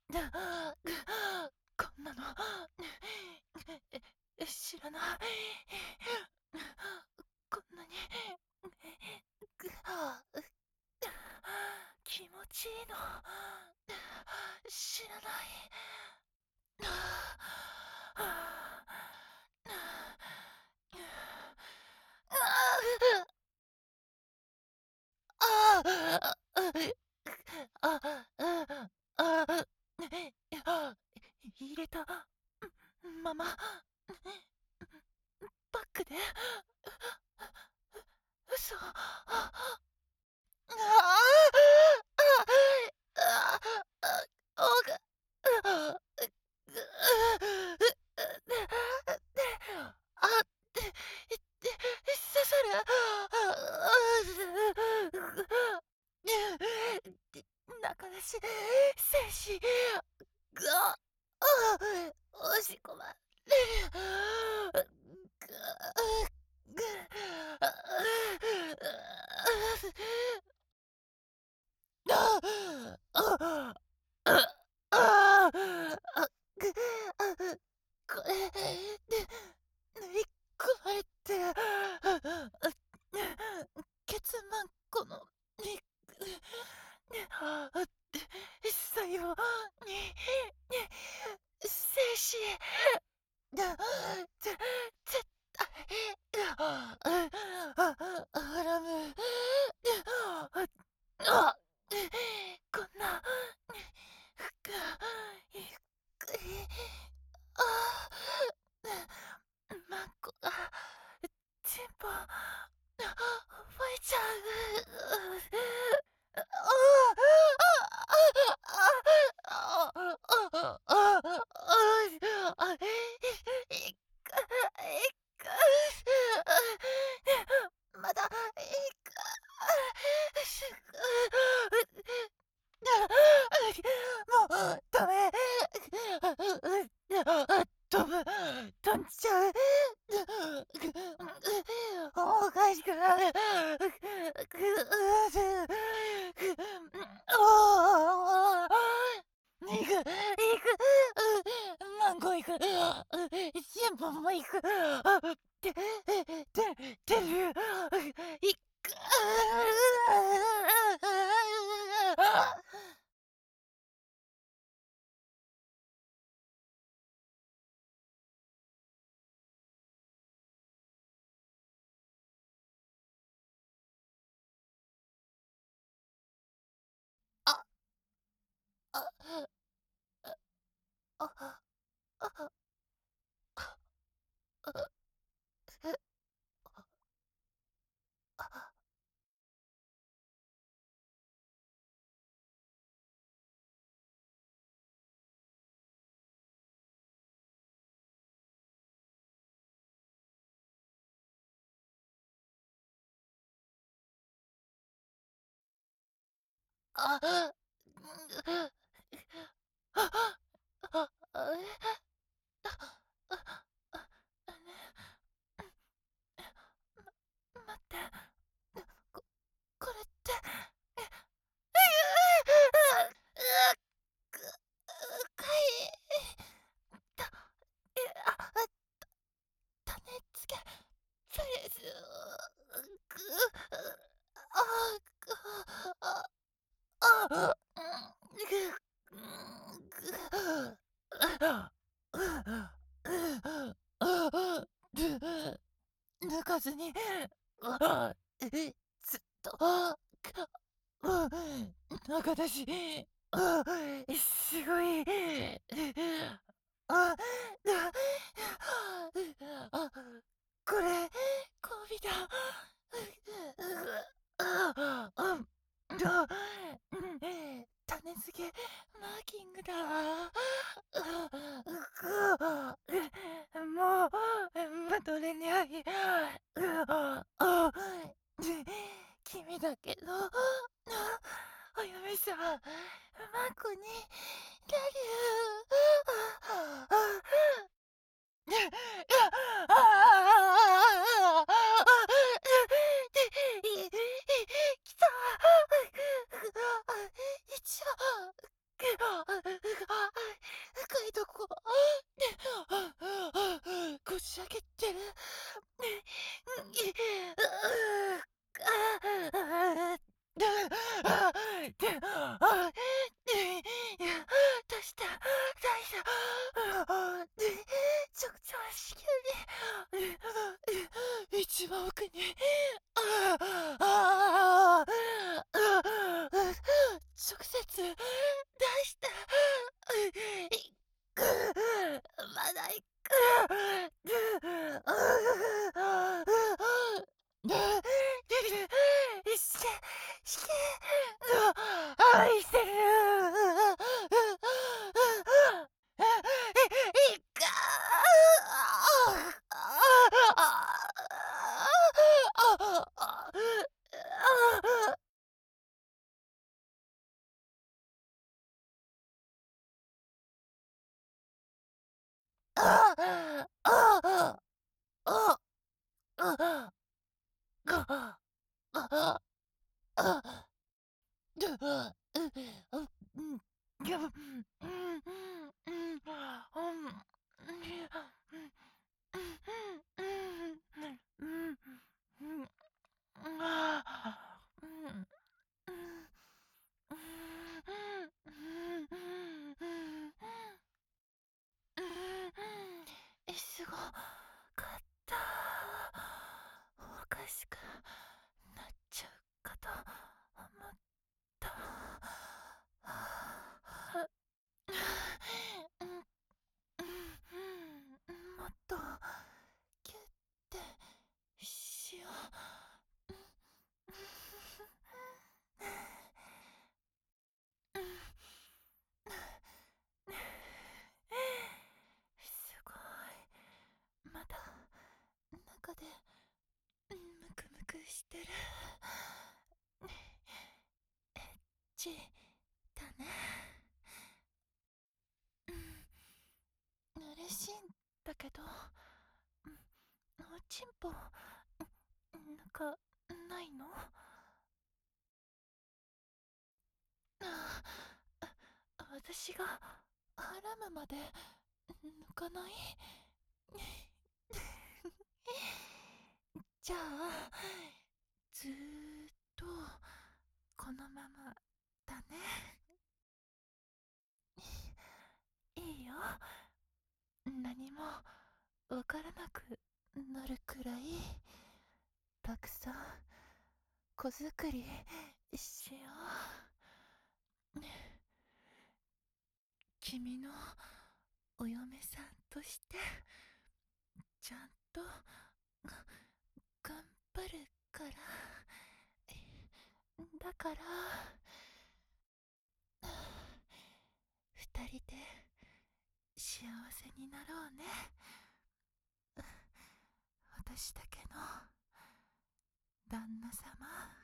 こんなの知らない。こんなに気持ちいいの知らない。ああああ入れたままバックで嘘。刺さる。中出し精子が押し込まれる。これで塗り込まれてケツマンコの肉最後に精子絶対アラムこんな深いマンコがチンポ覚えちゃう。まだもうダメ。飛んじゃう。おかしくなる。行く、マンゴー行く、チンポも行く、て、てる、行く。あ、あ、あ、あ、あ、待って、こ、これって、かい、た、種付け、とりあえず、く、あ、あ、抜かずに、ずっと、中だし、すごい、あ、あ、これ、コビだ。種付けマーキングだ。もう、まとれにゃい。君だけど、お嫁さん、マコになる。来た。一応深いとこ、こし上げてる。どうした大丈夫。直腸子宮に、一番奥に、直接出した。まだ行く。してして愛してる。いかすごかった。おかしくなっちゃうかと思った。もっとキュッてしよう。すごい。まだ中でムクムクしてる。エッチだね。嬉しいんだけど、おちんぽなんかないの？私がハラムまで抜かない？じゃあずーっとこのままだね。いいよ。何もわからなくなるくらいたくさん子作りしよう。君のお嫁さんとしてちゃんと頑張るから。だから二人で幸せになろうね。私だけの旦那様。